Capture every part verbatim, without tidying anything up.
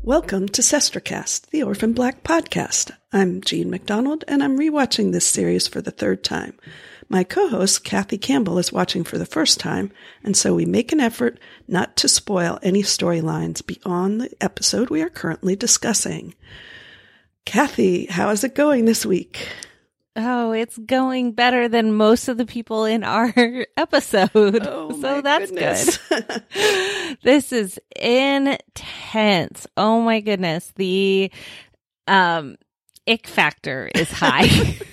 Welcome to Sestercast, the Orphan Black podcast. I'm Jean MacDonald, and I'm rewatching this series for the third time. My co-host, Kathy Campbell, is watching for the first time, and so we make an effort not to spoil any storylines beyond the episode we are currently discussing. Kathy, how is it going this week? Oh, it's going better than most of the people in our episode. Oh, so that's goodness. good. This is intense. Oh my goodness. The um ick factor is high.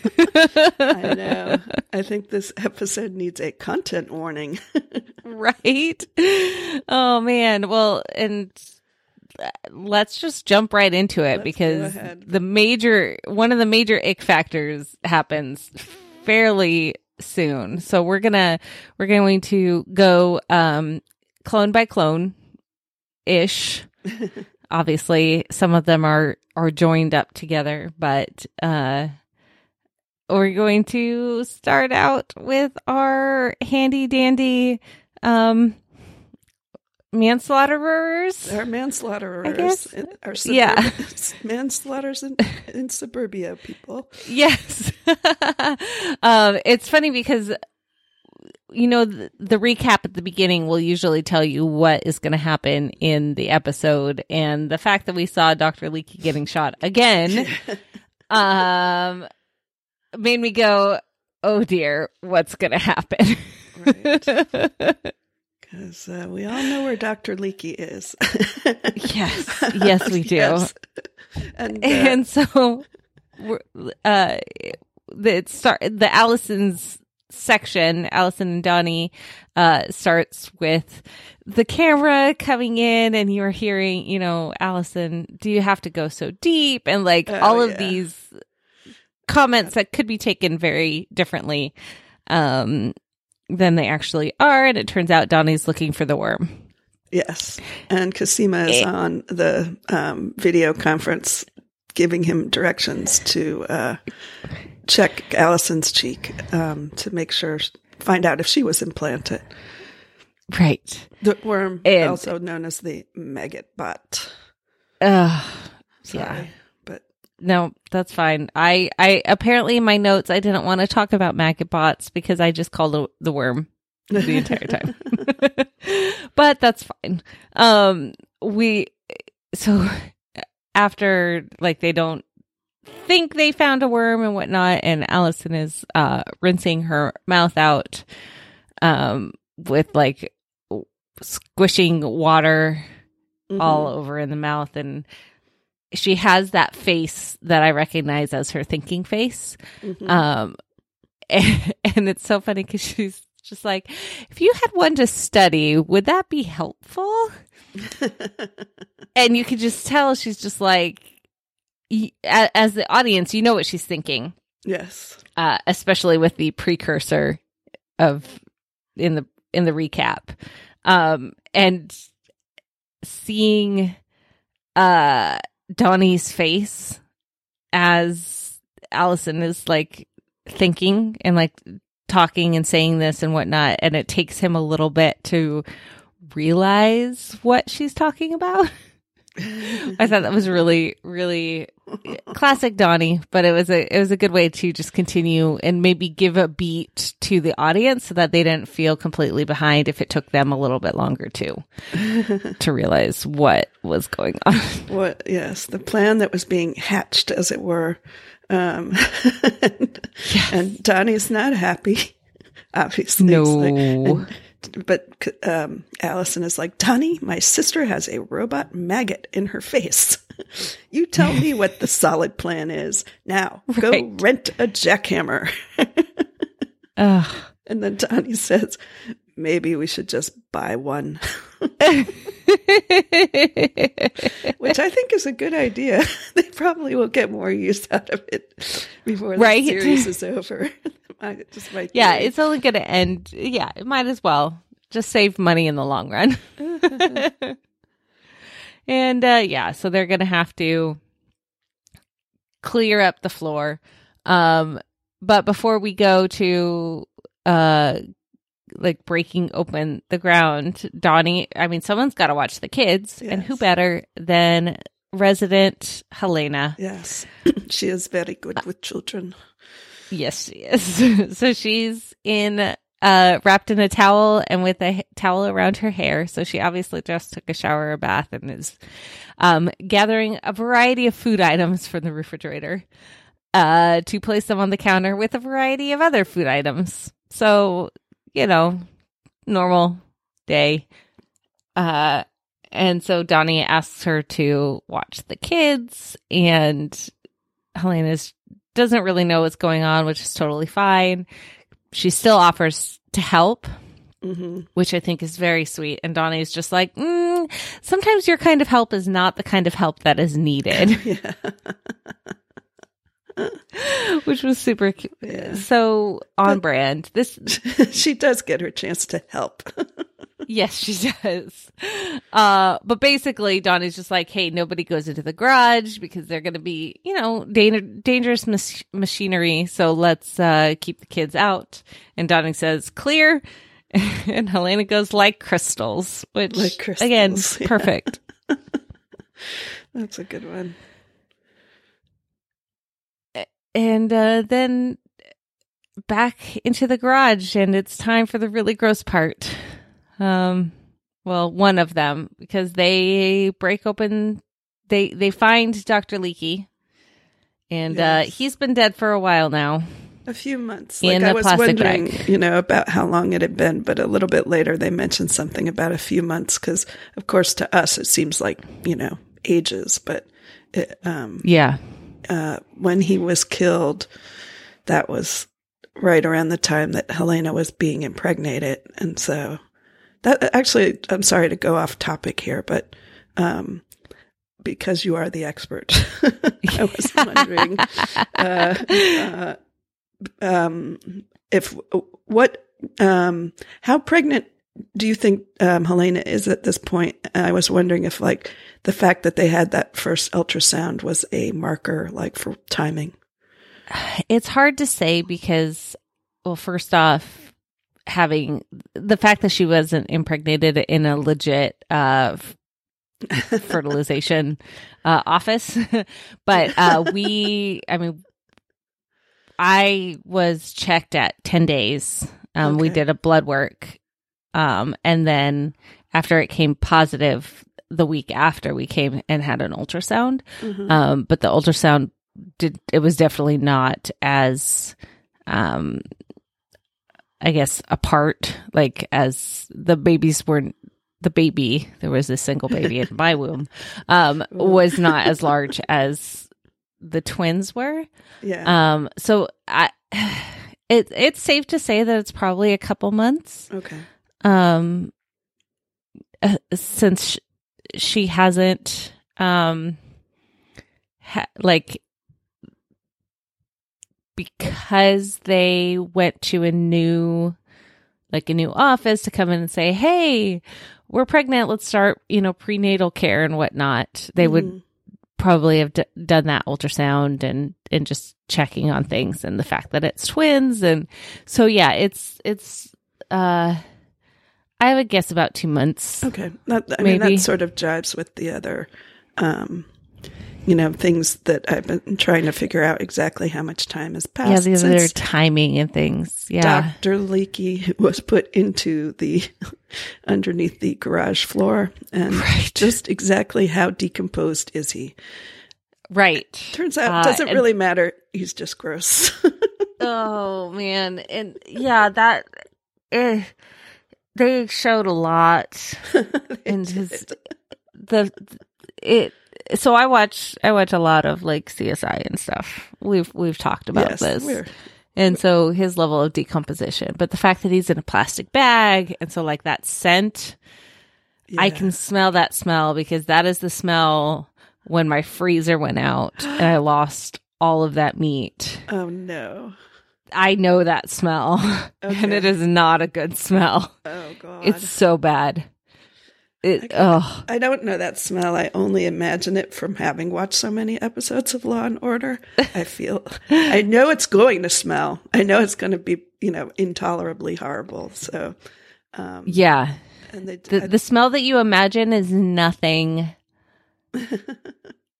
I know. I think this episode needs a content warning. Right? Oh man. Well, and let's just jump right into it. Let's because the major, one of the major ick factors happens fairly soon. So we're gonna, we're going to go, um, clone by clone ish. Obviously some of them are, are joined up together, but, uh, we're going to start out with our handy dandy, um, manslaughterers. Our manslaughterers. Our suburb- yeah. Manslaughters in, in suburbia, people. Yes. um, it's funny because, you know, the, the recap at the beginning will usually tell you what is going to happen in the episode. And the fact that we saw Doctor Leakey getting shot again um, made me go, oh dear, what's going to happen? Right. Because uh, we all know where Doctor Leakey is. Yes. Yes, we do. Yes. And, uh, and so we're, uh, the, start, the Allison's section, Allison and Donnie, uh, starts with the camera coming in and you're hearing, you know, Allison, do you have to go so deep? And like oh, all of yeah. these comments that could be taken very differently. Um, than they actually are, and it turns out Donnie's looking for the worm. Yes, and Cosima is it, on the um, video conference giving him directions to uh, check Allison's cheek um, to make sure, find out if she was implanted. Right. The worm, and, also known as the maggot bot. Uh, Sorry, yeah. but no, that's fine. I, I apparently in my notes I didn't want to talk about maggot bots because I just called the, the worm the entire time. But that's fine. Um, we so after like they don't think they found a worm and whatnot, and Allison is uh rinsing her mouth out um with like squishing water mm-hmm. all over in the mouth, and she has that face that I recognize as her thinking face. Mm-hmm. Um, and, and it's so funny because she's just like, if you had one to study, would that be helpful? And you could just tell she's just like, as the audience, you know what she's thinking. Yes. Uh, especially with the precursor of in the, in the recap. Um, and seeing, uh, Donnie's face as Allison is like thinking and like talking and saying this and whatnot, and it takes him a little bit to realize what she's talking about. I thought that was really, really classic Donnie, but it was a it was a good way to just continue and maybe give a beat to the audience so that they didn't feel completely behind if it took them a little bit longer too to realize what was going on. What? Yes, the plan that was being hatched, as it were. Um, and, yes. and Donnie's not happy, obviously. No. Like, and, but um, Allison is like, Donnie, my sister has a robot maggot in her face. You tell me what the solid plan is. Now, right. Go rent a jackhammer. Ugh. And then Donnie says, maybe we should just buy one. Which I think is a good idea. They probably will get more use out of it before the right? series is over. Just my yeah, it's only going to end. Yeah, it might as well. Just save money in the long run. And uh, yeah, so they're going to have to clear up the floor. Um, but before we go to uh, like breaking open the ground, Donnie, I mean, someone's got to watch the kids. Yes. And who better than resident Helena. Yes. She is very good with children. Yes, she is. So she's in, uh, wrapped in a towel and with a h- towel around her hair. So she obviously just took a shower or bath and is, um, gathering a variety of food items from the refrigerator, uh, to place them on the counter with a variety of other food items. So, you know, normal day. Uh, and so Donnie asks her to watch the kids, and Helena's doesn't really know what's going on, which is totally fine. She still offers to help, mm-hmm. which I think is very sweet. And Donnie's just like, mm, sometimes your kind of help is not the kind of help that is needed. Which was super cute. Yeah. So on but brand. This she does get her chance to help. Yes, she does. Uh, but basically, Donnie's just like, hey, nobody goes into the garage because they're going to be, you know, dan- dangerous mas- machinery. So let's uh, keep the kids out. And Donnie says, clear. And Helena goes, like crystals, which, like crystals, again, yeah. Perfect. That's a good one. And uh, then back into the garage, and it's time for the really gross part. Um, well, one of them, because they break open, they they find Doctor Leakey, and yes. uh, he's been dead for a while now. A few months. Like I was wondering, bag. you know, about how long it had been, but a little bit later they mentioned something about a few months, because, of course, to us it seems like, you know, ages, but it, um, yeah. Uh, when he was killed, that was right around the time that Helena was being impregnated. And so that actually, I'm sorry to go off topic here, but, um, because you are the expert, I was wondering, uh, uh, um, if, what, um, how pregnant do you think, um, Helena is at this point? I was wondering if, like, the fact that they had that first ultrasound was a marker, like, for timing. It's hard to say because, well, first off, having the fact that she wasn't impregnated in a legit uh, fertilization uh, office, but uh, we, I mean, I was checked at ten days. Um, okay. We did a blood work, um, and then after it came positive, the week after we came and had an ultrasound, mm-hmm. um, but the ultrasound did, it was definitely not as, um, I guess, apart, like as the babies weren't, the baby, there was a single baby in my womb, um, was not as large as the twins were. Yeah. Um, so I, it, it's safe to say that it's probably a couple months. Okay. Um, uh, since sh- she hasn't, um, ha- like, because they went to a new, like a new office to come in and say, hey, we're pregnant. Let's start, you know, prenatal care and whatnot. They mm-hmm. would probably have d- done that ultrasound and, and just checking on things and the fact that it's twins. And so, yeah, it's, it's, uh, I would guess about two months. Okay. That, I maybe. mean, that sort of jives with the other, um, you know, things that I've been trying to figure out exactly how much time has passed. Yeah, the other timing and things. Yeah. Doctor Leakey was put into the, underneath the garage floor. And right. just exactly how decomposed is he? Right. Turns out it doesn't uh, and, really matter. He's just gross. Oh, man. And yeah, that, eh, they showed a lot. And his, the, it, So I watch I watch a lot of like C S I and stuff. We've we've talked about yes, this. We're, and so his level of decomposition. But the fact that he's in a plastic bag, and so like that scent, yeah. I can smell that smell because that is the smell when my freezer went out and I lost all of that meat. Oh no. I know that smell. Okay. And it is not a good smell. Oh god. It's so bad. It, I, oh. I don't know that smell. I only imagine it from having watched so many episodes of Law and Order. I feel, I know it's going to smell. I know it's going to be, you know, intolerably horrible. So, um, yeah. And they, the, I, the smell that you imagine is nothing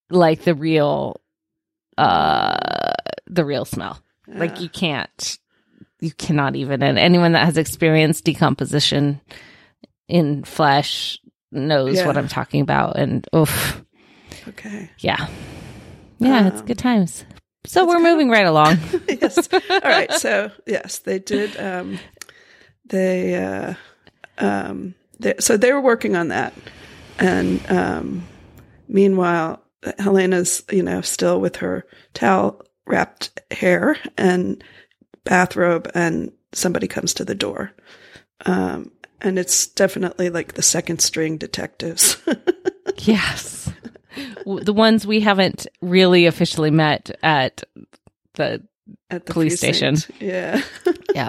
like the real, uh, the real smell. Yeah. Like you can't, you cannot even, and anyone that has experienced decomposition in flesh knows yeah. what I'm talking about. And oof. Okay. Yeah. Yeah, um, it's good times. So we're moving of, right along. Yes. All right. So yes, they did. Um, they, uh, um, they, so they were working on that. And, um, meanwhile, Helena's, you know, still with her towel wrapped hair and bathrobe, and somebody comes to the door. Um, and it's definitely like the second string detectives. Yes. The ones we haven't really officially met at the, at the police precinct. station. Yeah. Yeah.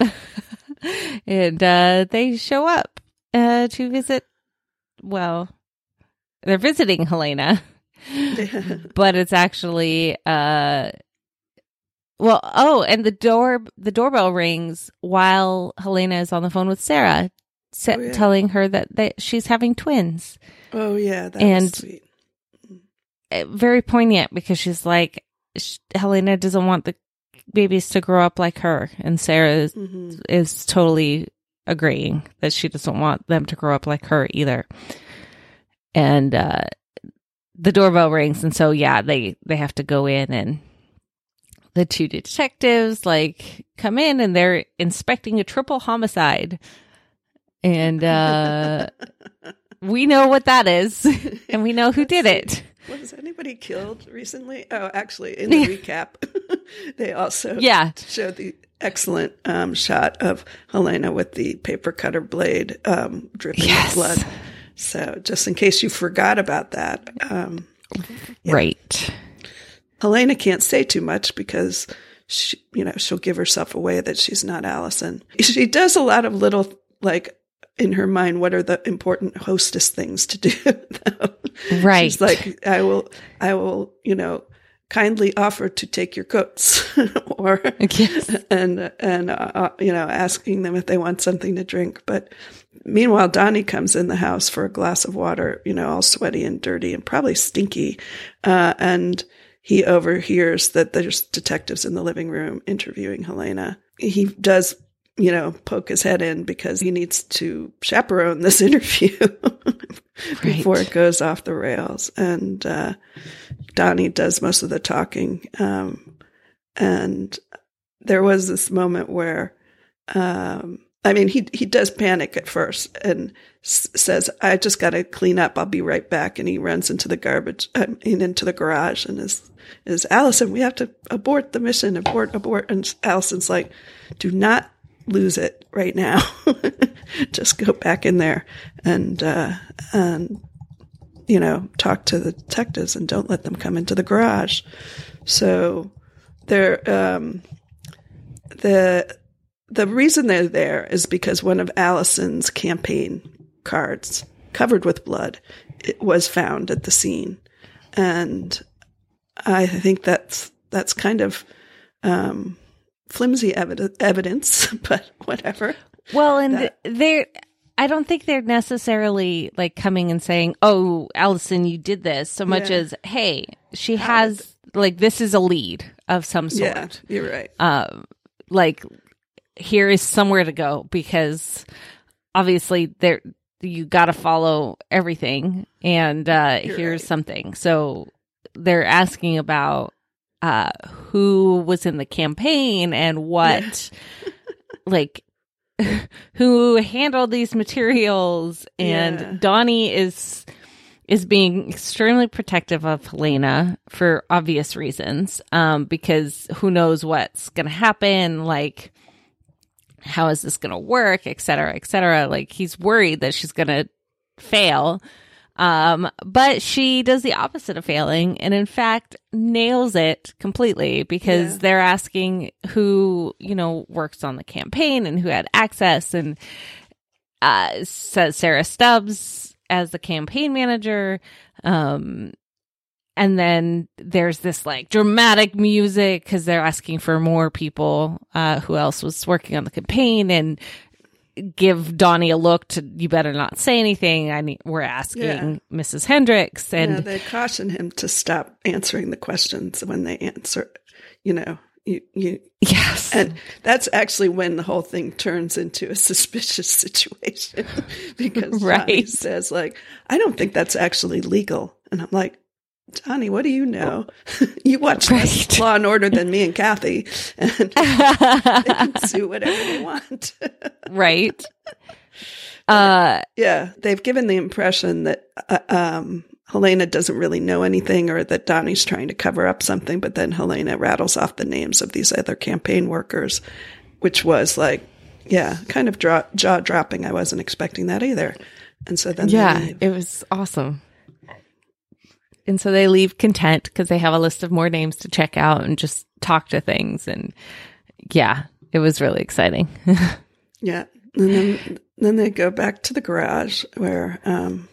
And uh, they show up uh, to visit, well, they're visiting Helena, yeah. But it's actually, uh, well, oh, and the door, the doorbell rings while Helena is on the phone with Sarah, sa- oh, yeah. telling her that they, she's having twins. Oh, yeah, that and was sweet. Very poignant because she's like, she, Helena doesn't want the babies to grow up like her, and Sarah is, mm-hmm. is totally agreeing that she doesn't want them to grow up like her either. And uh, the doorbell rings, and so yeah, they they have to go in, and the two detectives like come in, and they're inspecting a triple homicide, and uh, we know what that is, and we know who did it. Was anybody killed recently? Oh, actually, in the recap, they also yeah. showed the excellent um, shot of Helena with the paper cutter blade um, dripping yes. blood. So just in case you forgot about that. Um, yeah. Right. Helena can't say too much because, she, you know, she'll give herself away that she's not Allison. She does a lot of little, like, in her mind, what are the important hostess things to do? Right. She's like, I will, I will, you know, kindly offer to take your coats, or yes. and and uh, you know, asking them if they want something to drink. But meanwhile, Donnie comes in the house for a glass of water, you know, all sweaty and dirty and probably stinky, uh, and he overhears that there's detectives in the living room interviewing Helena. He does, you know, poke his head in because he needs to chaperone this interview before right. it goes off the rails. And uh, Donnie does most of the talking. Um, and there was this moment where, um, I mean, he he does panic at first and s- says, I just got to clean up. I'll be right back. And he runs into the garbage, I mean, into the garage and is, is Allison, we have to abort the mission, abort, abort. And Allison's like, do not lose it right now. Just go back in there and, uh, and, you know, talk to the detectives and don't let them come into the garage. So they're, um, the, the reason they're there is because one of Allison's campaign cards covered with blood, it was found at the scene. And I think that's, that's kind of, um, flimsy evi- evidence, but whatever. Well, and that- they're, I don't think they're necessarily like coming and saying, oh, Allison, you did this, so much yeah. as, hey, she How has, did- like, this is a lead of some sort. Yeah, you're right. Um, like, here is somewhere to go because obviously there, you got to follow everything, and uh, here's right. something. So they're asking about uh, who was in the campaign and what, yeah. like, who handled these materials. And yeah. Donnie is is being extremely protective of Helena for obvious reasons, um, because who knows what's going to happen, like, how is this going to work, et cetera, et cetera. Like, he's worried that she's going to fail. Um, but she does the opposite of failing, and in fact nails it completely because yeah. they're asking who, you know, works on the campaign and who had access, and uh, says Sarah Stubbs as the campaign manager. Um, and then there's this like dramatic music because they're asking for more people, uh, who else was working on the campaign, and give Donnie a look to, you better not say anything. I need, we're asking Yeah. Missus Hendricks. And yeah, they caution him to stop answering the questions when they answer, you know, you, you, yes. and that's actually when the whole thing turns into a suspicious situation because Right. Donnie says like, I don't think that's actually legal. And I'm like, Donnie, what do you know? You watch Right. less Law and Order than me and Kathy, and they can sue whatever they want. Right. Uh, Yeah, they've given the impression that uh, um, Helena doesn't really know anything, or that Donnie's trying to cover up something. But then Helena rattles off the names of these other campaign workers, which was like, yeah, kind of draw- jaw dropping. I wasn't expecting that either. And so then, yeah, they leave. it was awesome. And so they leave content because they have a list of more names to check out and just talk to things. And yeah, it was really exciting. Yeah. And then, then they go back to the garage where um,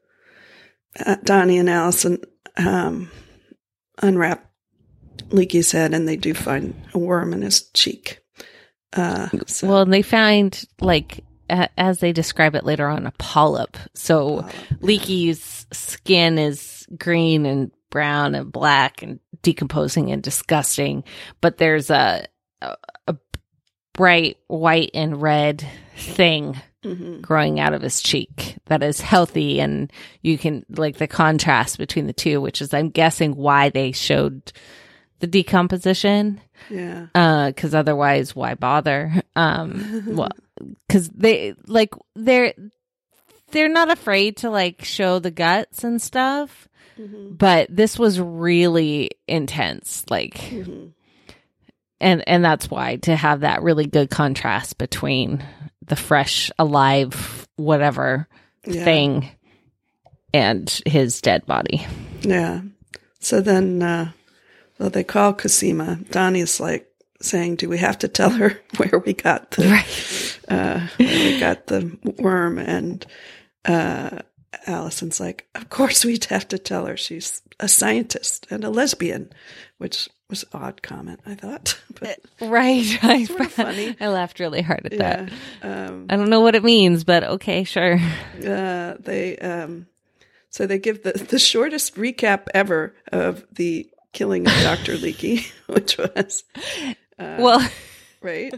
uh, Donnie and Allison um, unwrap Leaky's head, and they do find a worm in his cheek. Uh, so, Well, and they find, like, a- as they describe it later on, a polyp. So Polyp, Leaky's skin is green and brown and black and decomposing and disgusting. But there's a, a, a bright white and red thing mhm. growing out of his cheek that is healthy, and you can, like, the contrast between the two, which is, I'm guessing, why they showed the decomposition. Yeah. Uh, cause otherwise why bother? Um, well, cause they, like, they're, they're not afraid to, like, show the guts and stuff, Mhm. but this was really intense, like, Mhm. and, and that's why, to have that really good contrast between the fresh, alive, whatever Yeah. thing and his dead body. Yeah. So then, uh, well, they call Cosima. Donnie's like saying, "Do we have to tell her where we got the Right. uh, where we got the worm?" And uh, Allison's like, "Of course we'd have to tell her. She's a scientist and a lesbian," which was an odd comment, I thought. But Right. I, sort of funny. I laughed really hard at yeah, that. um, I don't know what it means, but okay, sure. uh, they um, so they give the the shortest recap ever of the killing of Doctor Leakey, which was uh, Well, right.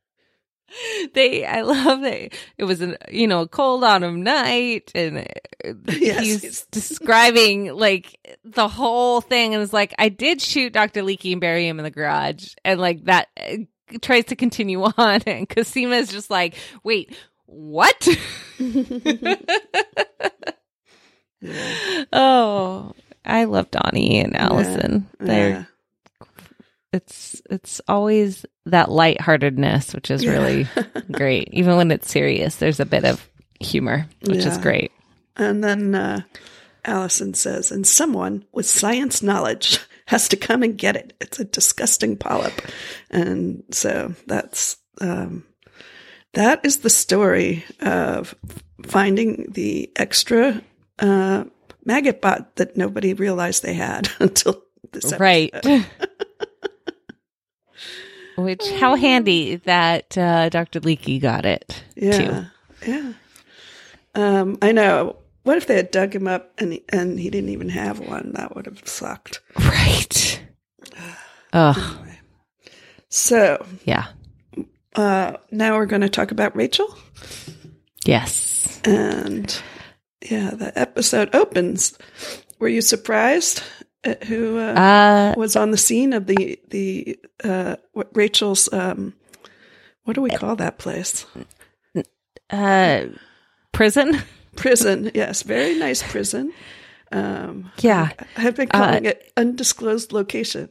they, I love it. It was an, you know, a cold autumn night, and Yes, he's it's- describing, like, the whole thing, and is like, I did shoot Doctor Leakey and bury him in the garage, and, like, that uh, tries to continue on, and Cosima is just like, wait, what? Yeah. Oh, I love Donnie and Allison. They're Yeah. it's it's always that lightheartedness, which is Yeah. really great. Even when it's serious, there's a bit of humor, which is Yeah. great. And then uh, Allison says, "And someone with science knowledge has to come and get it. It's a disgusting polyp." And so that's um, that is the story of finding the extra uh, maggot bot that nobody realized they had until this episode. Right. Which, how handy that uh, Doctor Leakey got it, Yeah, too. yeah. Um, I know. What if they had dug him up and he, and he didn't even have one? That would have sucked. Right. Oh, Anyway. So yeah. uh, now we're going to talk about Rachel. Yes. And yeah, the episode opens. Were you surprised at who uh, Uh, was on the scene of the the uh, what Rachel's? Um, what do we call that place? uh, prison? Prison. Yes, very nice prison. Um, Yeah. I have been calling it undisclosed location.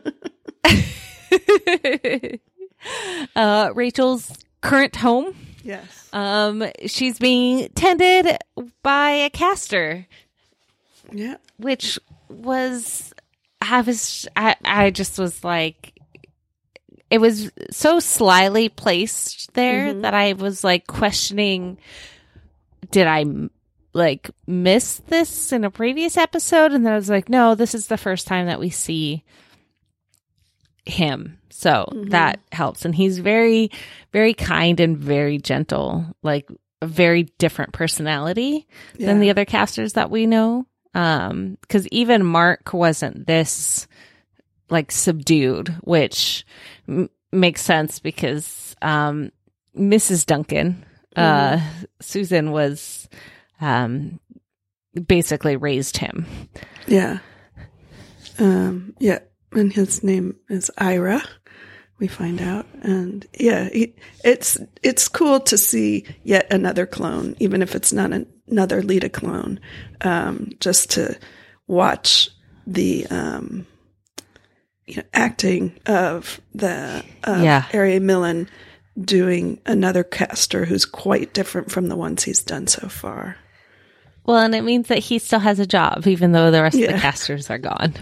uh, Rachel's current home. Yes. Um, she's being tended by a caster, Yeah. which was, I was, I, I just was like, it was so slyly placed there Mhm. that I was like questioning, did I like miss this in a previous episode? And then I was like, no, this is the first time that we see him. So Mm-hmm. that helps. And he's very, very kind and very gentle, like a very different personality Yeah. than the other casters that we know. Um, cause even Mark wasn't this like subdued, which m- makes sense because, um, Missus Duncan, uh, Mm-hmm. Susan was, um, basically raised him. Yeah. Um, yeah. And his name is Ira, we find out. And yeah, he, it's, it's cool to see yet another clone, even if it's not an, another Lita clone, um, just to watch the, um, you know, acting of the, uh, Yeah. Ari Millen doing another caster who's quite different from the ones he's done so far. Well, and it means that he still has a job, even though the rest Yeah. of the casters are gone.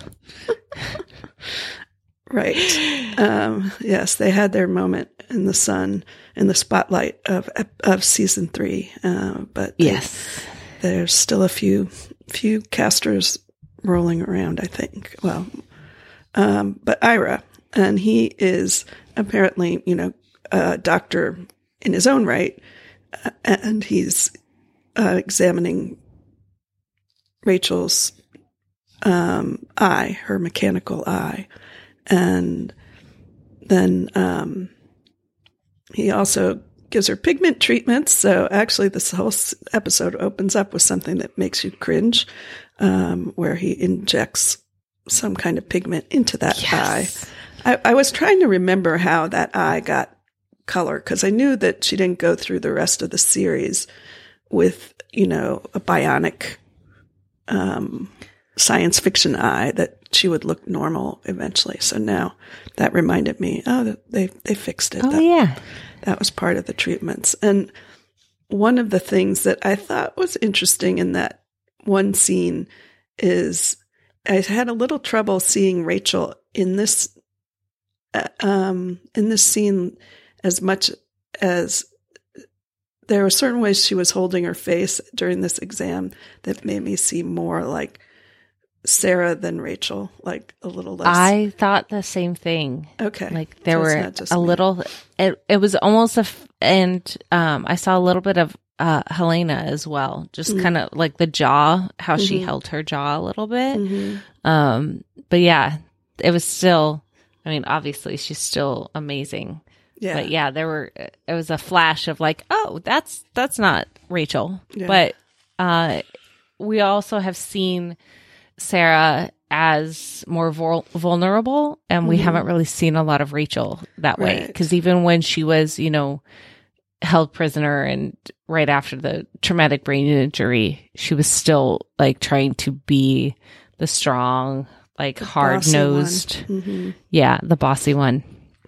Right. Um, yes, they had their moment in the sun, in the spotlight of of season three. Uh, but they, Yes. there's still a few few casters rolling around, I think. Well, um, but Ira, and he is apparently, you know, a doctor in his own right, uh, and he's uh, examining Rachel's um, eye, her mechanical eye. And then um, he also gives her pigment treatments. So actually, this whole episode opens up with something that makes you cringe, um, where he injects some kind of pigment into that Yes. eye. I, I was trying to remember how that eye got color, because I knew that she didn't go through the rest of the series with, you know, a bionic um, science fiction eye, that she would look normal eventually. So now that reminded me, oh, they they fixed it. Oh, that, yeah. that was part of the treatments. And one of the things that I thought was interesting in that one scene is I had a little trouble seeing Rachel in this uh, um, in this scene as much as there were certain ways she was holding her face during this exam that made me see more like Sarah than Rachel, like a little less. I thought the same thing. Okay. Like there So it's were not just a me. little, it, it was almost a, f- and um, I saw a little bit of uh, Helena as well. Just Mm. kind of like the jaw, how she Mhm. held her jaw a little bit. Mhm. Um, but yeah, it was still, I mean, obviously she's still amazing. Yeah. But yeah, there were, it was a flash of like, oh, that's, that's not Rachel. Yeah. But uh, we also have seen Sarah as more vul- vulnerable, and we Mhm. haven't really seen a lot of Rachel that way. Right. Because even when she was, you know, held prisoner and right after the traumatic brain injury, she was still like trying to be the strong, like hard nosed, Mm-hmm. yeah, the bossy one.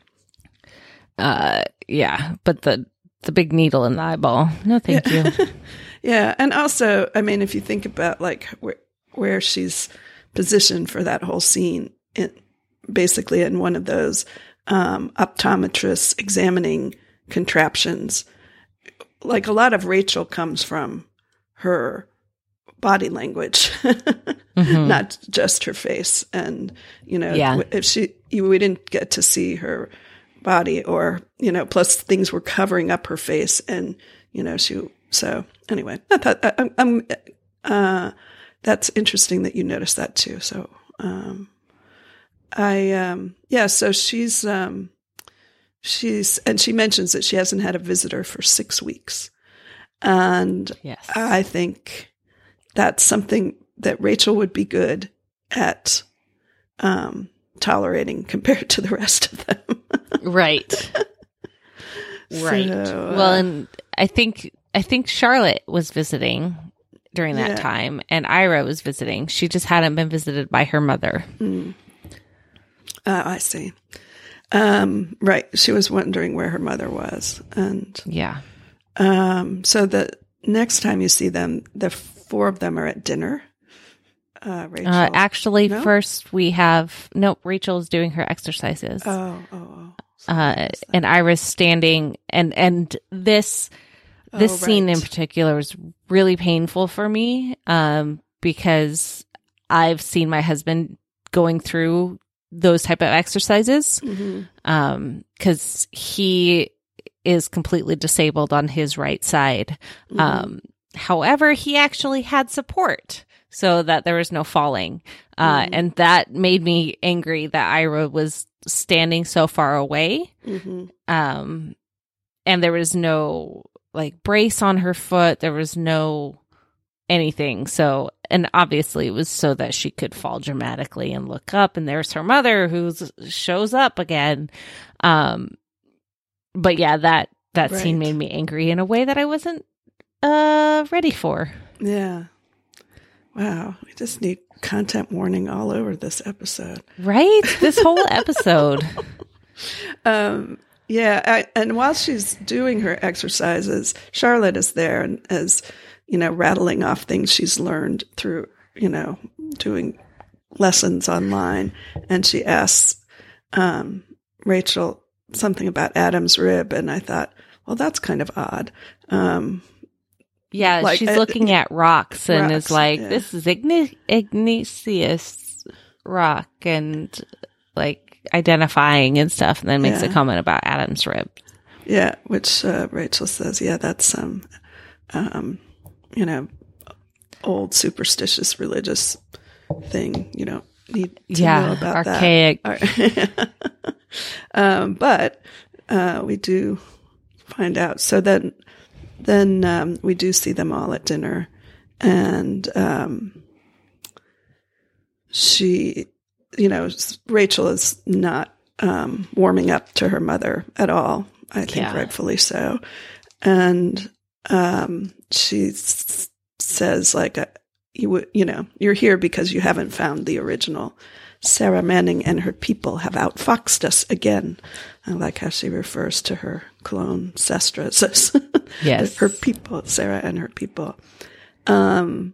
Uh, yeah, but the the big needle in the eyeball, no, thank you. Yeah. And also, I mean, if you think about like where, where she's positioned for that whole scene, it, basically in one of those um, optometrists examining contraptions, like a lot of Rachel comes from her body language, Mhm. not just her face. And, you know, Yeah. if she, you, we didn't get to see her body, or, you know, plus things were covering up her face, and, you know, she, so anyway, I thought, I, I'm, I'm uh, that's interesting that you noticed that too. So, um, I, um, yeah, so she's, um, she's, and she mentions that she hasn't had a visitor for six weeks. And Yes. I think that's something that Rachel would be good at, um, tolerating compared to the rest of them. Right. Right. So, uh, well, and I think I think Charlotte was visiting during that Yeah. time, and Ira was visiting. She just hadn't been visited by her mother. Mm. Uh, I see. Um, right. She was wondering where her mother was. And Yeah. um, so the next time you see them, the four of them are at dinner. Uh, Rachel. Uh, actually, No? first we have nope. Rachel's doing her exercises, Oh, oh, oh. So uh, that's that. and Ira's standing, and and this this Oh, scene in right. particular was really painful for me, um, because I've seen my husband going through those type of exercises. Mm-hmm. Um, cause he is completely disabled on his right side. Mm-hmm. Um, however, he actually had support so that there was no falling. Uh, Mm-hmm. and that made me angry that Ira was standing so far away. Mm-hmm. Um, and there was no like brace on her foot. There was no anything. So, and obviously it was so that she could fall dramatically and look up, and there's her mother who shows up again. Um, but yeah, that, that Right. scene made me angry in a way that I wasn't, uh, ready for. Yeah. Wow. We just need content warning all over this episode. Right? This whole episode. Um, yeah. I, and while she's doing her exercises, Charlotte is there and is, you know, rattling off things she's learned through, you know, doing lessons online. And she asks um, Rachel something about Adam's rib. And I thought, well, that's kind of odd. Um, Yeah, Like, she's uh, looking at rocks and rocks, is like, yeah. this is Igni- Ignatius rock, and like identifying and stuff, and then makes Yeah. a comment about Adam's rib. Yeah, which uh, Rachel says, yeah, that's some, um, you know, old superstitious religious thing. You don't need to know Yeah, about archaic. that. um, but uh, we do find out. So then, then um, we do see them all at dinner, and um, she, you know, Rachel is not um, warming up to her mother at all. I think Yeah. rightfully so. And um, she s- says, like, uh, you w- you know, you're here because you haven't found the original. Sarah Manning and her people have outfoxed us again. I like how she refers to her clone sestras as Yes. her people, Sarah and her people. Um,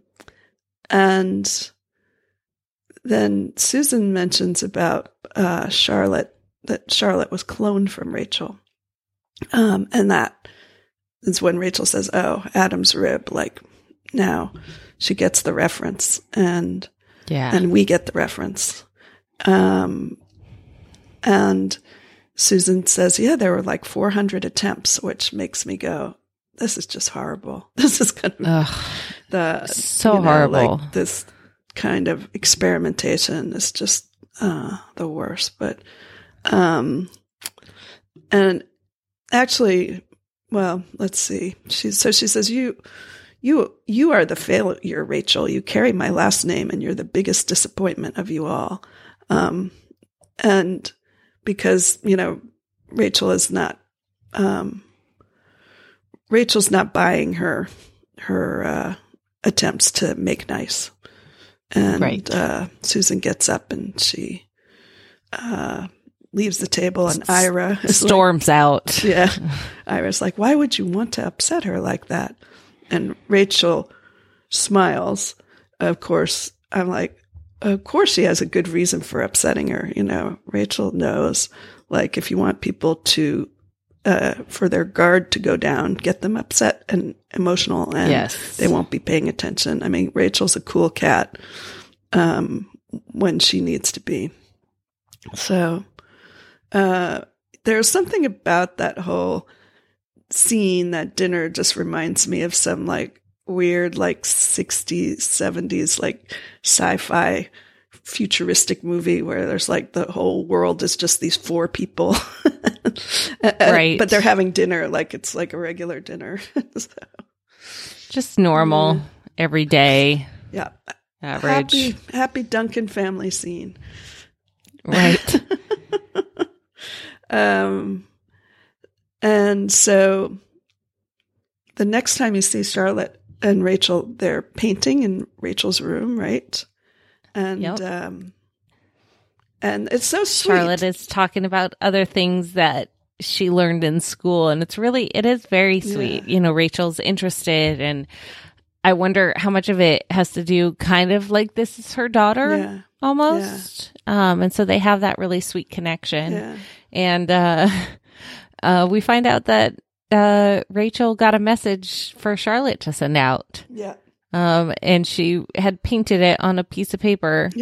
and then Susan mentions about uh, Charlotte, that Charlotte was cloned from Rachel. Um, and that is when Rachel says, oh, Adam's rib, like now she gets the reference, and Yeah. and we get the reference. Um, and Susan says, yeah, there were like four hundred attempts, which makes me go, this is just horrible. This is kind of Ugh, the, so you know, horrible. like this kind of experimentation is just uh, the worst. But, um, and actually, well, let's see. She, so she says, you, you, you are the failure, Rachel. You carry my last name, and you're the biggest disappointment of you all. Um, and because, you know, Rachel is not, um, Rachel's not buying her, her, uh, attempts to make nice. And, Right. uh, Susan gets up and she, uh, leaves the table, and Ira is like, Storms out. yeah. Ira's like, why would you want to upset her like that? And Rachel smiles. Of course, I'm like, of course she has a good reason for upsetting her. You know, Rachel knows, like, if you want people to, uh, for their guard to go down, get them upset and emotional, and Yes. they won't be paying attention. I mean, Rachel's a cool cat, um, when she needs to be. So, uh, there's something about that whole scene, that dinner, just reminds me of some like weird, like sixties, seventies, like sci-fi futuristic movie where there's like the whole world is just these four people. Right. But they're having dinner like it's like a regular dinner. So, Just normal, Yeah. everyday, yeah. average. Happy, happy Duncan family scene. Right. Um, and so the next time you see Charlotte and Rachel, they're painting in Rachel's room, right? And, Yep. um, and it's so sweet. Charlotte is talking about other things that she learned in school, and it's really, it is very sweet. Yeah. You know, Rachel's interested, and I wonder how much of it has to do kind of like this is her daughter Yeah. almost. Um, and so they have that really sweet connection. Yeah. And uh, uh, we find out that uh, Rachel got a message for Charlotte to send out. Yeah. Um, and she had painted it on a piece of paper. Yeah.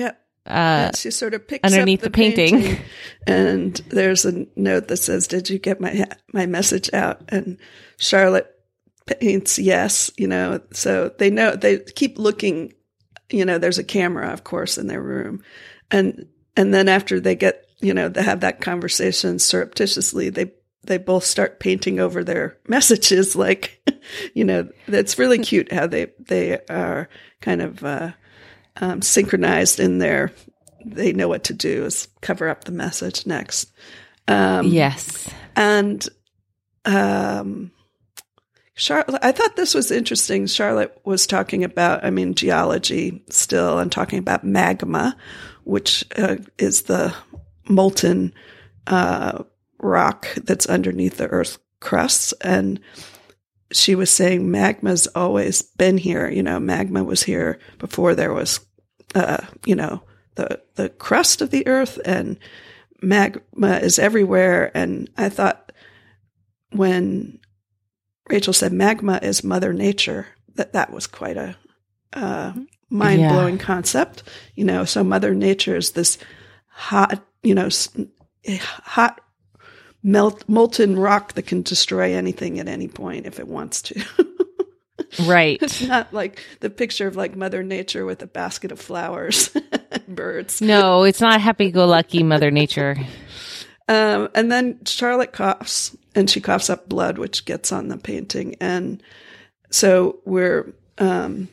uh, she sort of picks underneath up the, the painting. painting, and there's a note that says, "Did you get my my message out?" And Charlotte paints yes, you know. So they know, they keep looking. You know, there's a camera, of course, in their room, and and then after they get, you know, they have that conversation surreptitiously, they they both start painting over their messages, like, you know, that's really cute how they they are kind of uh, um, synchronized in their, they know what to do is cover up the message next. Um, yes. And um, Charlotte, I thought this was interesting. Charlotte was talking about, I mean, geology still, and talking about magma, which uh, is the molten uh, rock that's underneath the Earth crust. And she was saying magma's always been here. You know, magma was here before there was, uh, you know, the the crust of the Earth, and magma is everywhere. And I thought when Rachel said magma is Mother Nature, that that was quite a uh, mind-blowing yeah. concept. You know, so Mother Nature is this hot, you know, hot, melt, molten rock that can destroy anything at any point if it wants to. Right. It's not like the picture of like Mother Nature with a basket of flowers and birds. No, it's not happy-go-lucky Mother Nature. Um, and then Charlotte coughs, and she coughs up blood, which gets on the painting. And so we're, um,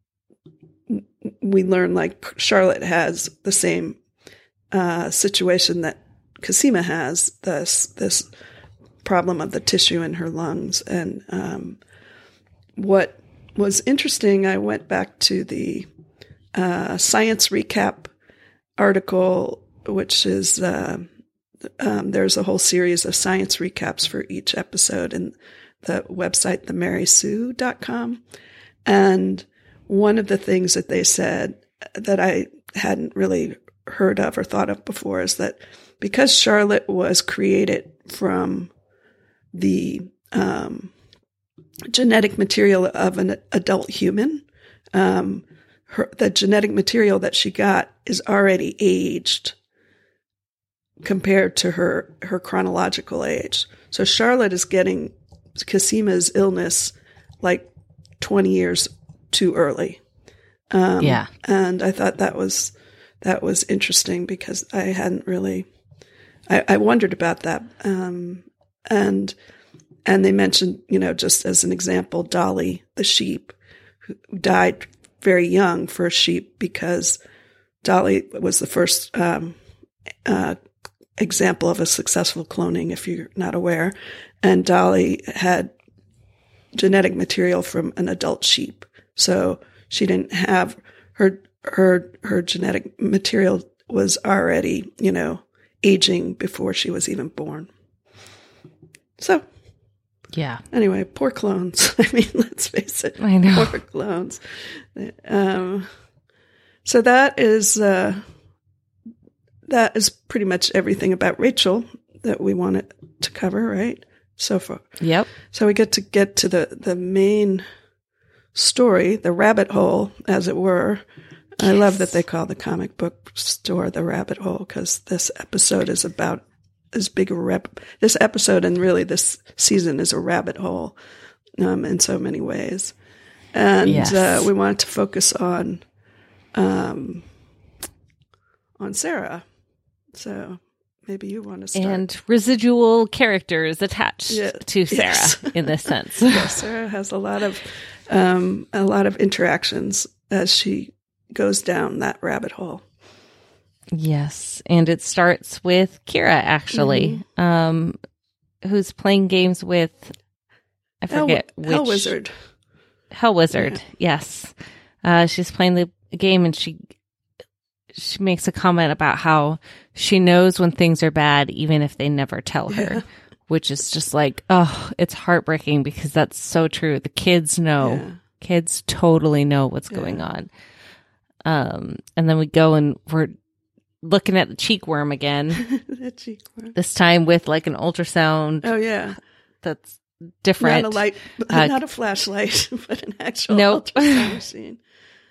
we learn like Charlotte has the same uh, situation that Cosima has, this this problem of the tissue in her lungs. And um, what was interesting, I went back to the uh, Science Recap article, which is uh, um, there's a whole series of science recaps for each episode in the website, the mary sue dot com. And one of the things that they said that I hadn't really heard of or thought of before is that because Charlotte was created from the um, genetic material of an adult human, um, her, the genetic material that she got is already aged compared to her, her chronological age. So Charlotte is getting Cosima's illness like twenty years too early. Um, yeah. And I thought that was, that was interesting because I hadn't really, I, I wondered about that. Um, and, and they mentioned, you know, just as an example, Dolly, the sheep, who died very young for a sheep because Dolly was the first, um, uh, example of a successful cloning, if you're not aware. And Dolly had genetic material from an adult sheep. So she didn't have her, her, her genetic material was already, you know, aging before she was even born. So, yeah. Anyway, poor clones. I mean, let's face it. I know. Poor clones. Um, so that is, uh, that is pretty much everything about Rachel that we wanted to cover, right? So far. Yep. So we get to get to the, the main story, the rabbit hole, as it were. Yes. I love that they call the comic book store the rabbit hole because this episode is about as big a rep. This episode and really this season is a rabbit hole um, in so many ways. And yes. uh, we wanted to focus on um, on Sarah. So maybe you want to start. And residual characters attached yeah. to Sarah yes. in this sense. Yes, Sarah has a lot of um, a lot of interactions as she goes down that rabbit hole. Yes, and it starts with Kira, actually, mm-hmm. um, who's playing games with, I forget Hell, which. Hell Wizard. Hell Wizard, yeah. Yes. Uh, she's playing the game, and she she makes a comment about how she knows when things are bad, even if they never tell her, yeah. which is just like, oh, it's heartbreaking because that's so true. The kids know. Yeah. Kids totally know what's yeah. going on. Um, and then we go and we're looking at the cheek worm again. The cheek worm. This time with like an ultrasound. Oh, yeah. That's different. Not a light, uh, not a flashlight, but an actual nope. ultrasound machine.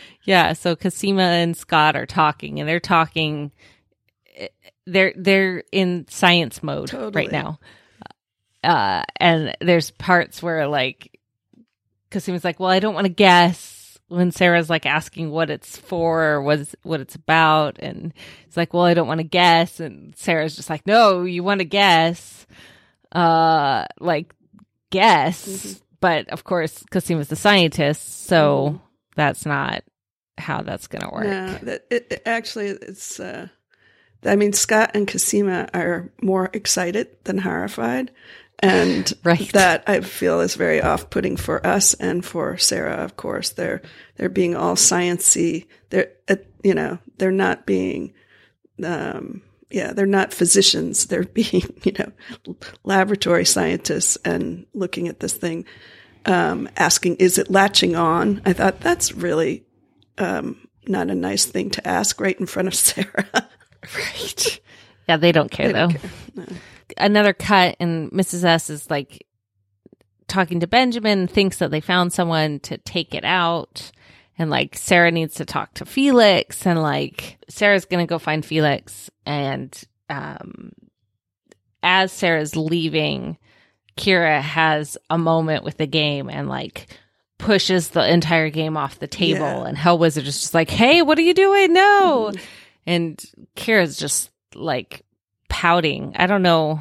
Yeah, so Cosima and Scott are talking, and they're talking. They're they're in science mode Totally. right now, uh, and there's parts where like Cosima's like, "Well, I don't want to guess." When Sarah's like asking what it's for or what it's, what it's about, and it's like, "Well, I don't want to guess," and Sarah's just like, "No, you want to guess, uh, like guess." Mm-hmm. But of course, Cosima's the scientist, so mm-hmm. that's not how that's going to work. No, that it, it actually it's. Uh, I mean, Scott and Cosima are more excited than horrified, and right. that I feel is very off-putting for us and for Sarah. Of course, they're they're being all sciencey. They're uh, you know they're not being. Um, Yeah, they're not physicians. They're being, you know, laboratory scientists and looking at this thing, um, asking, is it latching on? I thought that's really um, not a nice thing to ask right in front of Sarah. Right. Yeah, they don't care, they though. Don't care. No. Another cut, and Missus S is like talking to Benjamin, thinks that they found someone to take it out. And, like, Sarah needs to talk to Felix, and, like, Sarah's going to go find Felix. And um, as Sarah's leaving, Kira has a moment with the game and, like, pushes the entire game off the table. Yeah. And Hellwizard is just like, hey, what are you doing? No. Mm-hmm. And Kira's just, like, pouting. I don't know.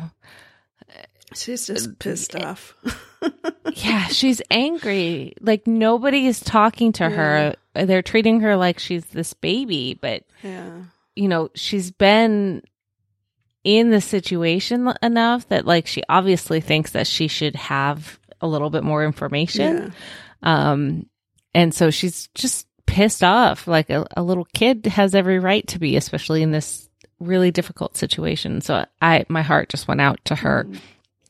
She's just pissed off. Yeah, she's angry. Like, nobody is talking to yeah. her. They're treating her like she's this baby, but, yeah. you know, she's been in the situation enough that, like, she obviously thinks that she should have a little bit more information. Yeah. Um, and so she's just pissed off. Like, a, a little kid has every right to be, especially in this really difficult situation. So I, my heart just went out to her. Mm.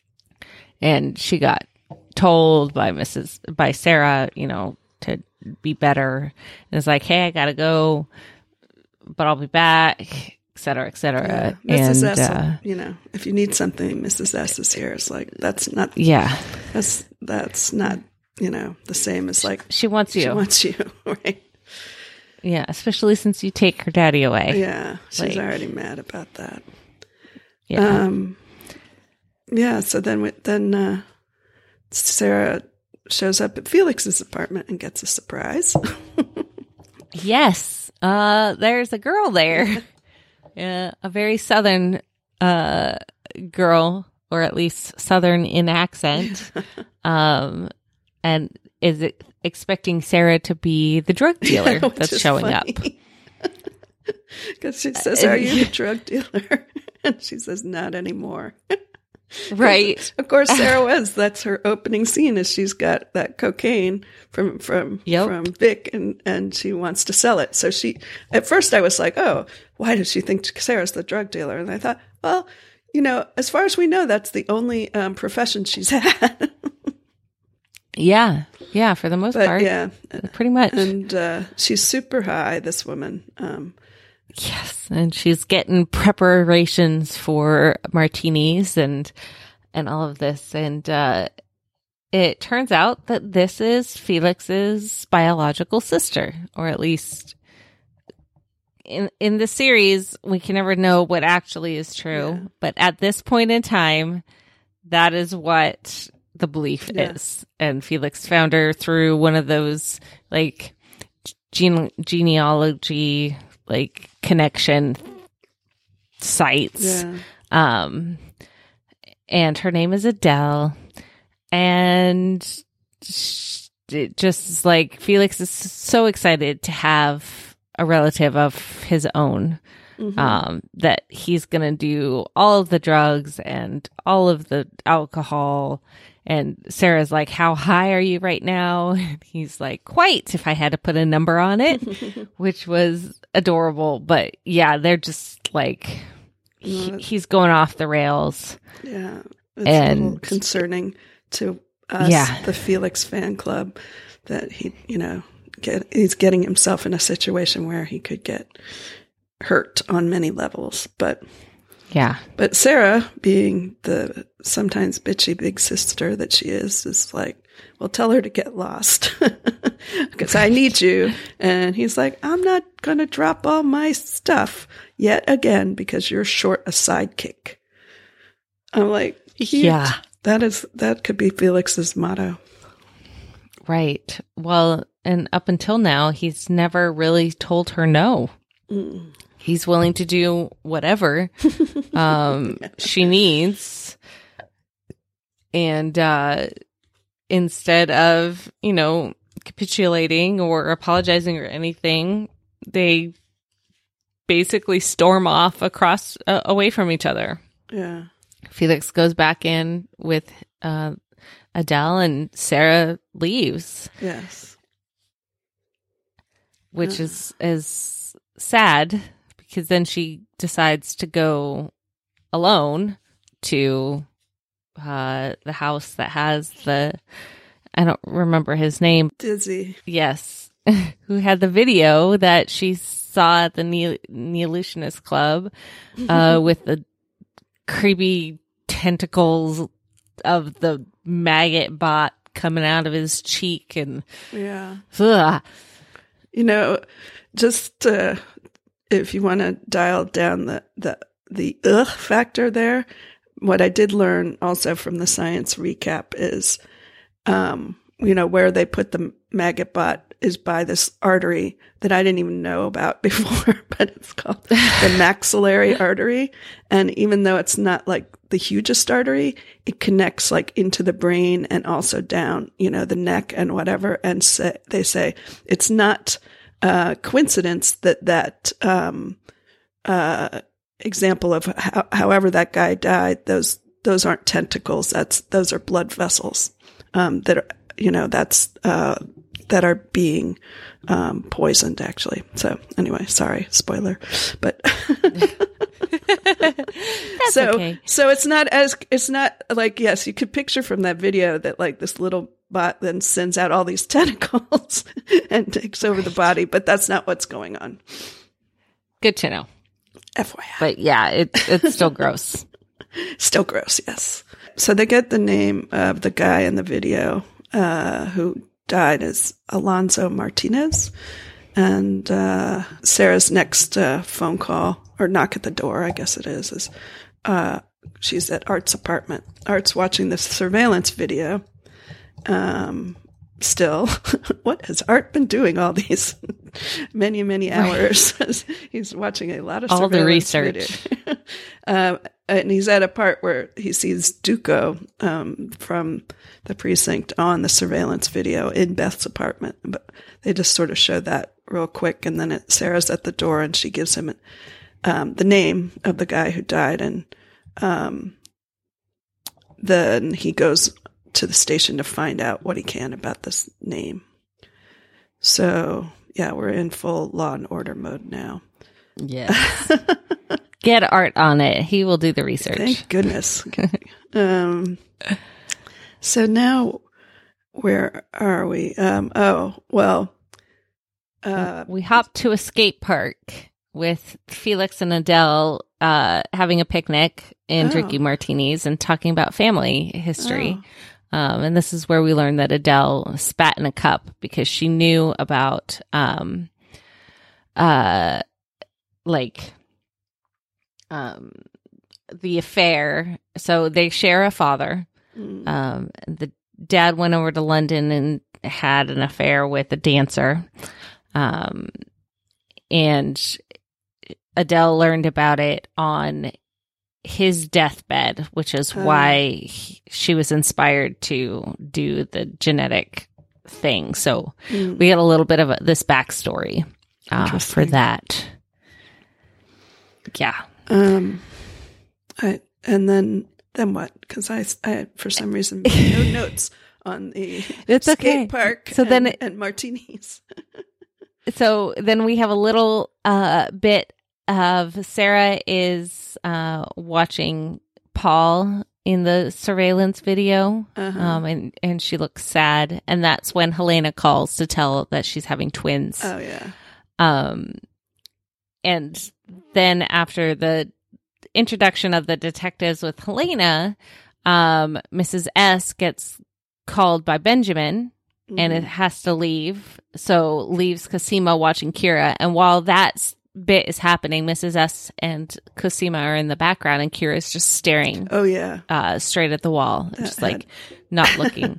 And she got told by Missus by Sarah, you know, to be better. And it's like, hey, I gotta go, but I'll be back, et cetera, et cetera. Yeah. Missus And, S, uh, you know, if you need something, Missus S is here. It's like, that's not, yeah, that's, that's not, you know, the same as like, she wants you. She wants you, right? Yeah, especially since you take her daddy away. Yeah, she's like, already mad about that. Yeah. Um, yeah, so then we, then uh, Sarah shows up at Felix's apartment and gets a surprise. Yes, uh, there's a girl there, yeah, a very southern uh, girl, or at least southern in accent, um, and is it expecting Sarah to be the drug dealer yeah, that's showing funny. up. Because she says, "Are you the drug dealer?" And she says, "Not anymore." Right. Of course, Sarah was. That's her opening scene. Is she's got that cocaine from from yep. from Vic, and and she wants to sell it. So she. At first, I was like, "Oh, why does she think Sarah's the drug dealer?" And I thought, well, you know, as far as we know, that's the only um, profession she's had. Yeah, yeah, for the most but, part, yeah, pretty much. And uh, she's super high. This woman. Um, Yes, and she's getting preparations for martinis and and all of this, and uh, it turns out that this is Felix's biological sister, or at least in in the series, we can never know what actually is true. Yeah. But at this point in time, that is what the belief yeah. is, and Felix found her through one of those like gene- genealogy. like connection sites. Yeah. Um, and her name is Adele. And it just is like Felix is so excited to have a relative of his own. Mm-hmm. Um, that he's going to do all of the drugs and all of the alcohol. And Sarah's like, how high are you right now? And he's like, quite, if I had to put a number on it, which was adorable. But yeah, they're just like, he, he's going off the rails. Yeah. It's and, a little concerning to us, yeah. the Felix fan club, that he, you know, get, he's getting himself in a situation where he could get hurt on many levels. But yeah. But Sarah, being the sometimes bitchy big sister that she is, is like, well, tell her to get lost because I need you. And he's like, I'm not going to drop all my stuff yet again because you're short a sidekick. I'm like, yeah, that is, that could be Felix's motto. Right. Well, and up until now, he's never really told her no. Mm. He's willing to do whatever um, yeah. she needs. And uh, instead of, you know, capitulating or apologizing or anything, they basically storm off across, uh, away from each other. Yeah. Felix goes back in with uh, Adele and Sarah leaves. Yes. Which yeah. is, is sad because then she decides to go alone to uh, the house that has the, I don't remember his name. Dizzy. Yes. Who had the video that she saw at the ne- Neolutionist Club uh, with the creepy tentacles of the maggot bot coming out of his cheek. And yeah. Ugh. You know, just uh, if you want to dial down the, the, the ugh factor there, what I did learn also from the science recap is, um, you know, where they put the maggot bot is by this artery that I didn't even know about before, but it's called the maxillary artery. And even though it's not like the hugest artery, it connects like into the brain and also down, you know, the neck and whatever. And say, they say it's not uh coincidence that that, um, uh, example of how, however that guy died, those, those aren't tentacles. That's, those are blood vessels, um, that are, you know, that's, uh, that are being, um, poisoned actually. So anyway, sorry, spoiler, but so, okay. so it's not as, it's not like, yes, you could picture from that video that like this little bot then sends out all these tentacles and takes over the body, but that's not what's going on. Good to know. F Y I. But yeah, it, it's still gross. Still gross, yes. So they get the name of the guy in the video uh, who died as Alonso Martinez. And uh, Sarah's next uh, phone call, or knock at the door, I guess it is, is uh, she's at Art's apartment. Art's watching this surveillance video. Um, still, what has Art been doing all these many, many hours? Right. He's watching a lot of all the research. um, and he's at a part where he sees Duco um, from the precinct on the surveillance video in Beth's apartment. But they just sort of show that real quick. And then it, Sarah's at the door and she gives him um, the name of the guy who died. And um, then he goes to the station to find out what he can about this name. So, yeah, we're in full Law and Order mode now. Yes. Get Art on it. He will do the research. Thank goodness. um, so now, where are we? Um, oh, well. Uh, we hop to a skate park with Felix and Adele uh, having a picnic and oh. drinking martinis and talking about family history. Oh. Um, and this is where we learned that Adele spat in a cup because she knew about, um, uh, like, um, the affair. So they share a father. Mm. Um, the dad went over to London and had an affair with a dancer. Um, and Adele learned about it on his deathbed, which is uh, why he, she was inspired to do the genetic thing. So mm. we get a little bit of a, this backstory uh, for that. Yeah. Um. I and then then what? Because I, I for some reason made no notes on the it's skate okay. park. So and, then it, and martinis. So then we have a little uh bit of Sarah is uh, watching Paul in the surveillance video, uh-huh. um, and, and she looks sad. And that's when Helena calls to tell that she's having twins. Oh, yeah. Um, and then after the introduction of the detectives with Helena, um, Missus S gets called by Benjamin, mm-hmm. and it has to leave. So leaves Cosima watching Kira. And while that bit is happening, Missus S and Cosima are in the background, and Kira's just staring. Oh yeah, uh, straight at the wall, that just had, like not looking.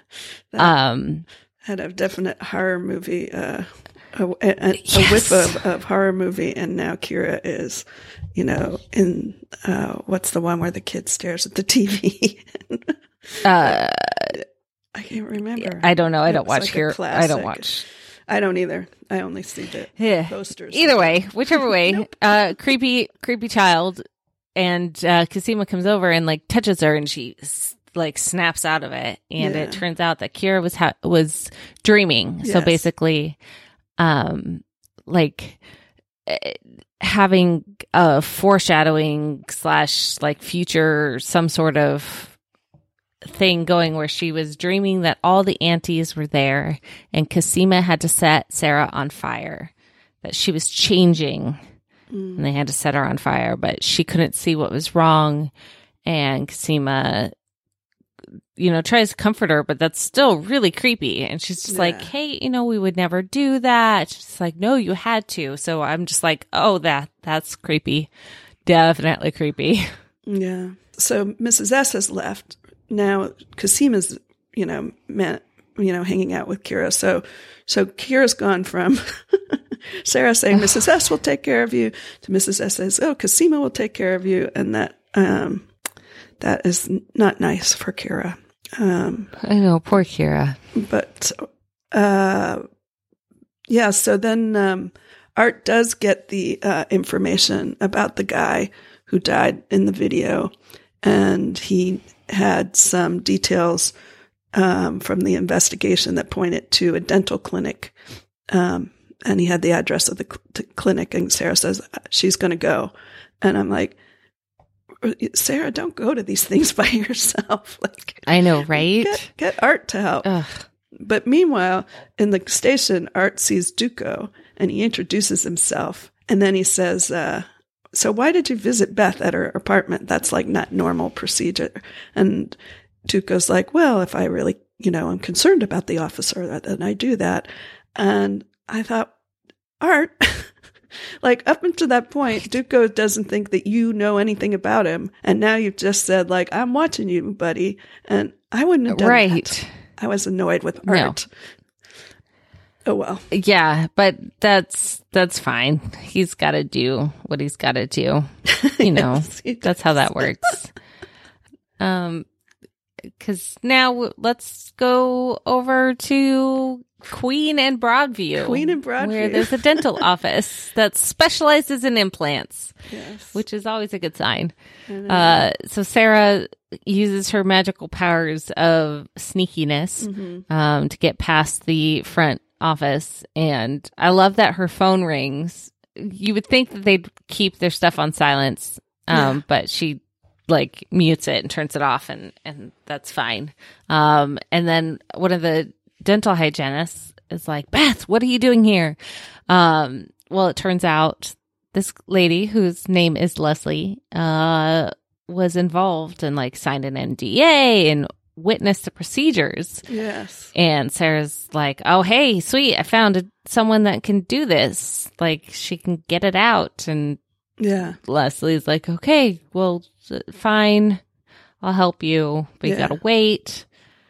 um, had a definite horror movie, uh, a, a, a yes. whiff of, of horror movie, and now Kira is, you know, in uh, what's the one where the kid stares at the T V? uh, I can't remember. I don't know. I don't watch like here. I don't watch. I don't either. I only see the yeah. posters. Either way, whichever way, nope. uh, creepy, creepy child, and uh, Cosima comes over and like touches her, and she like snaps out of it, and yeah. it turns out that Kira was ha- was dreaming. Yes. So basically, um, like uh, having a foreshadowing slash like future some sort of thing going where she was dreaming that all the aunties were there and Cosima had to set Sarah on fire, that she was changing mm. and they had to set her on fire, but she couldn't see what was wrong. And Cosima, you know, tries to comfort her, but that's still really creepy. And she's just yeah. like, hey, you know, we would never do that. She's like, no, you had to. So I'm just like, oh, that that's creepy. Definitely creepy. Yeah. So Missus S has left. Now Cosima's, you know, man, you know, hanging out with Kira. So, so Kira's gone from Sarah saying Missus S will take care of you to Missus S says, oh, Cosima will take care of you, and that um, that is not nice for Kira. Um, I know, poor Kira. But uh, yeah, so then um, Art does get the uh, information about the guy who died in the video, and he had some details um, from the investigation that pointed to a dental clinic. Um, and he had the address of the cl- clinic, and Sarah says, she's going to go. And I'm like, Sarah, don't go to these things by yourself. Like, I know, right? Get, get Art to help. Ugh. But meanwhile, in the station, Art sees Duco, and he introduces himself. And then he says, uh, so why did you visit Beth at her apartment? That's like not normal procedure. And Duco's like, well, if I really, you know, I'm concerned about the officer, then I do that. And I thought, Art, like up until that point, Duco doesn't think that you know anything about him. And now you've just said like, I'm watching you, buddy. And I wouldn't have done right. that. I was annoyed with Art. No. Oh, well. Yeah, but that's that's fine. He's got to do what he's got to do. You know, yes, that's how that works. Um, because now let's go over to Queen and Broadview. Queen and Broadview. Where there's a dental office that specializes in implants, yes. which is always a good sign. Uh, so Sarah uses her magical powers of sneakiness mm-hmm. um, to get past the front office, and I love that her phone rings. You would think that they'd keep their stuff on silence, um, yeah. but she like mutes it and turns it off, and and that's fine. Um, and then one of the dental hygienists is like, Beth, what are you doing here? Um, well, it turns out this lady, whose name is Leslie, uh, was involved and like signed an N D A and witnessed the procedures. Yes. And Sarah's like, oh, hey, sweet, I found a, someone that can do this. Like, she can get it out. And yeah, Leslie's like, okay, well, fine, I'll help you, but you yeah. gotta wait.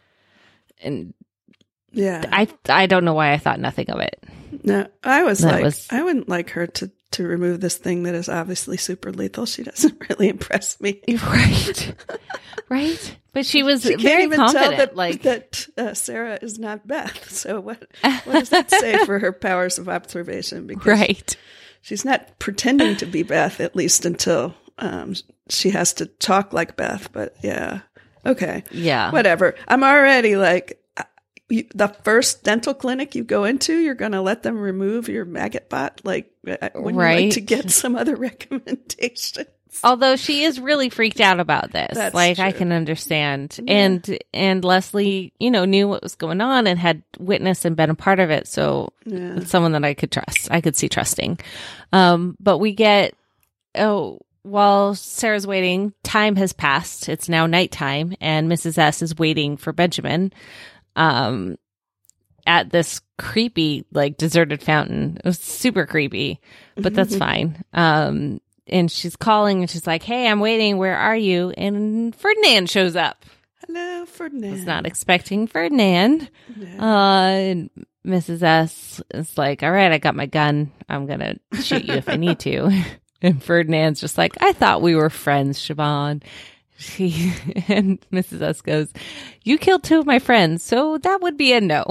And yeah, I I don't know why I thought nothing of it. No, I was that like, was... I wouldn't like her to to remove this thing that is obviously super lethal. She doesn't really impress me. Right. Right. But she was she very can't even confident. Tell that, like that uh, Sarah is not Beth. So what, what does that say for her powers of observation? Because right. she's not pretending to be Beth, at least until um, she has to talk like Beth. But yeah. Okay. Yeah. Whatever. I'm already like, You, the first dental clinic you go into, you're going to let them remove your maggot bot? Like, wouldn't right. you like to get some other recommendations? Although she is really freaked out about this. That's like, true. I can understand. Yeah. And and Leslie, you know, knew what was going on and had witnessed and been a part of it. So yeah. it's someone that I could trust. I could see trusting. Um, but we get, oh, while Sarah's waiting, time has passed. It's now nighttime, and Missus S is waiting for Benjamin um, at this creepy, like, deserted fountain. It was super creepy, but that's fine. Um, and she's calling, and she's like, hey, I'm waiting. Where are you? And Ferdinand shows up. Hello, Ferdinand. Was not expecting Ferdinand. No. Uh, and Missus S is like, all right, I got my gun. I'm going to shoot you if I need to. And Ferdinand's just like, I thought we were friends, Siobhan. She, and Missus S goes, you killed two of my friends, so that would be a no.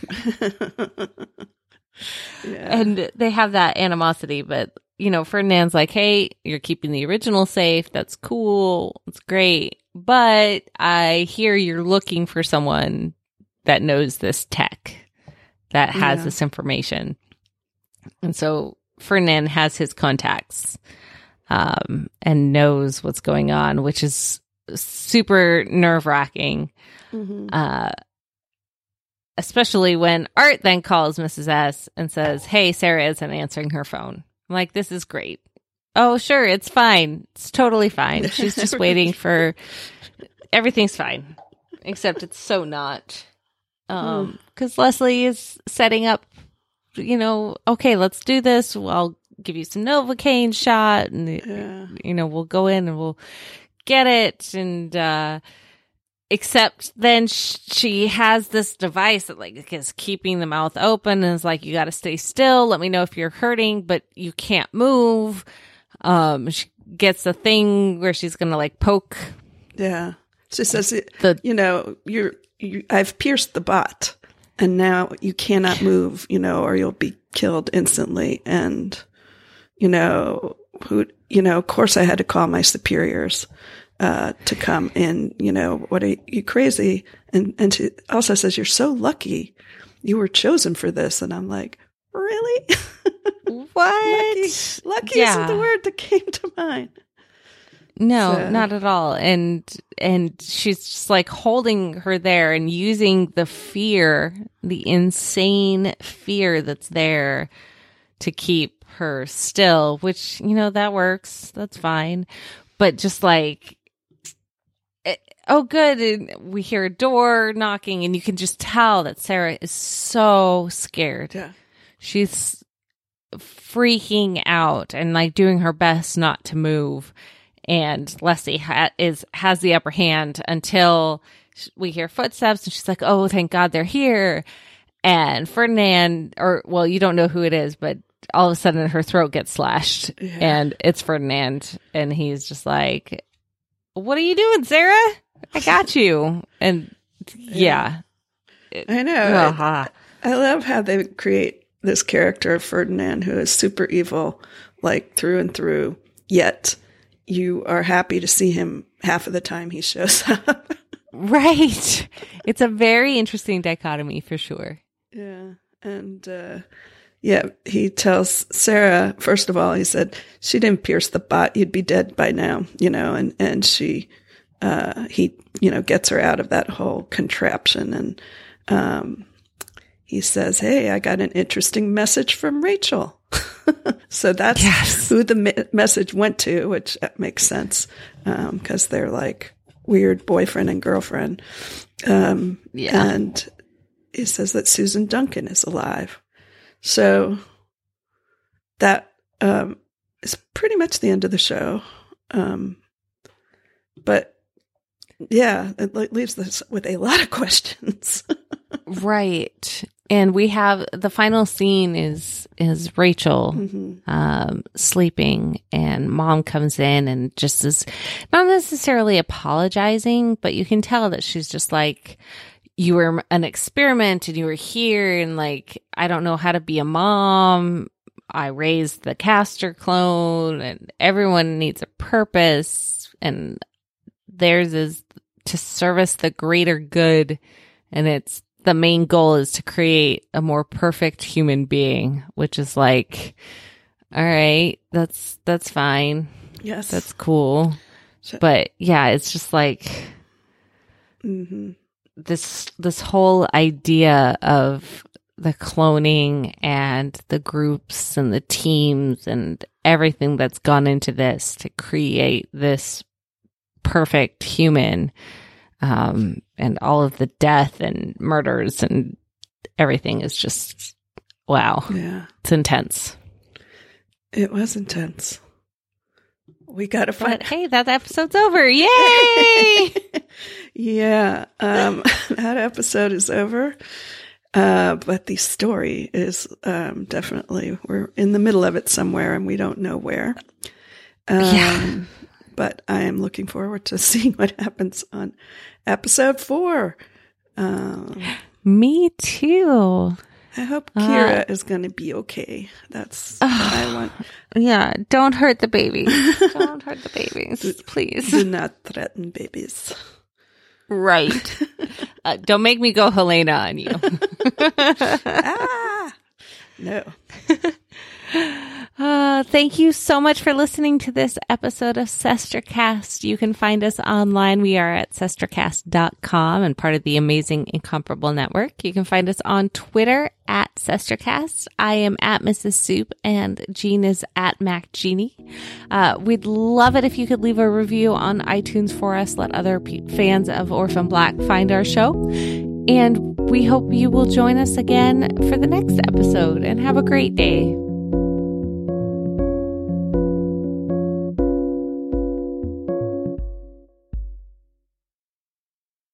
Yeah. And they have that animosity, but, you know, Ferdinand's like, hey, you're keeping the original safe. That's cool. It's great. But I hear you're looking for someone that knows this tech, that has Yeah. this information. And so Ferdinand has his contacts um, and knows what's going on, which is super nerve-wracking, Mm-hmm. uh, especially when Art then calls Missus S and says, hey, Sarah isn't answering her phone. I'm like, this is great. Oh, sure, it's fine. It's totally fine. She's just waiting for... Everything's fine, except it's so not. Um, because Leslie is setting up, you know, okay, let's do this. I'll give you some Novocaine shot, and Yeah. you know, we'll go in and we'll get it. And uh, except then sh- she has this device that like is keeping the mouth open and is like, you got to stay still. Let me know if you're hurting, but you can't move. Um, she gets a thing where she's gonna like poke. Yeah. She says, The- you know, you're, you, I've pierced the bot, and now you cannot move, you know, or you'll be killed instantly. And, you know, who, you know, of course I had to call my superiors, uh, to come in, you know, what are you crazy? And, and she also says, you're so lucky you were chosen for this. And I'm like, really? What? Lucky, lucky Yeah. isn't the word that came to mind. No, So- not at all. And and she's just like holding her there and using the fear, the insane fear that's there to keep her still, which, you know, that works. That's fine. But just like, it, oh, good. And we hear a door knocking, and you can just tell that Sarah is so scared. Yeah. She's freaking out and like doing her best not to move. And Leslie ha- is has the upper hand until sh- we hear footsteps, and she's like, oh, thank God they're here. And Ferdinand, or well, you don't know who it is, but all of a sudden her throat gets slashed, Yeah. and it's Ferdinand, and he's just like, what are you doing, Sarah? I got you. And yeah. I know. Uh-huh. I love how they create this character of Ferdinand, who is super evil, like through and through, yet you are happy to see him half of the time he shows up. Right. It's a very interesting dichotomy for sure. Yeah. And, uh, yeah, he tells Sarah, first of all, he said, she didn't pierce the bot. You'd be dead by now, you know, and, and she, uh, he, you know, gets her out of that whole contraption. And, um, he says, hey, I got an interesting message from Rachel. So that's Yes. who the me- message went to, which makes sense, um, cause they're like weird boyfriend and girlfriend. Um, Yeah. and he says that Susan Duncan is alive. So that, um, is pretty much the end of the show. Um, but yeah, it le- leaves us with a lot of questions. Right. And we have the final scene is is Rachel Mhm. um sleeping, and mom comes in and just is not necessarily apologizing, but you can tell that she's just like, you were an experiment and you were here, and like, I don't know how to be a mom. I raised the Castor clone, and everyone needs a purpose, and theirs is to service the greater good, and it's the main goal is to create a more perfect human being, which is like, all right, that's that's fine, Yes. that's cool. So- But yeah, it's just like hmm this this whole idea of the cloning and the groups and the teams and everything that's gone into this to create this perfect human, um, and all of the death and murders and everything is just, wow. Yeah. It's intense. It was intense. We got to find. But hey, that episode's over. Yay! Yeah. Um, that episode is over. Uh, but the story is um, definitely, we're in the middle of it somewhere and we don't know where. Um, yeah. But I am looking forward to seeing what happens on episode four. Um, Me too. I hope Kira uh, is going to be okay. That's uh, what I want. Yeah, don't hurt the babies. Don't hurt the babies, do, please. Do not threaten babies. Right. Uh, don't make me go Helena on you. ah, no. Uh, thank you so much for listening to this episode of SesterCast. You can find us online. We are at sestercast dot com and part of the amazing Incomparable Network. You can find us on Twitter at SesterCast. I am at Missus Soup and Jean is at MacGenie. Uh, we'd love it if you could leave a review on iTunes for us. Let other p- fans of Orphan Black find our show. And we hope you will join us again for the next episode and have a great day.